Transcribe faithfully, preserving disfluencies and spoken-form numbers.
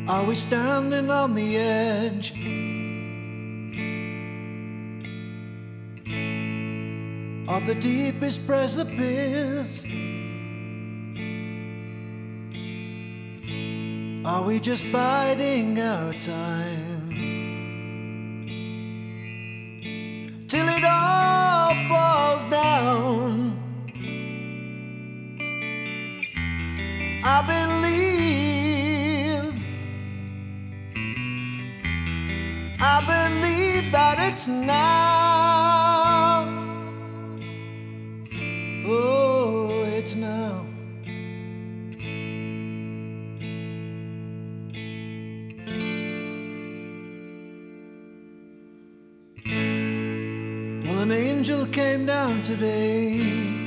Are we standing on the edge of the deepest precipice? Are we just biding our time till it all falls down? I believe, I believe that it's now. Oh, it's now. Well, an angel came down today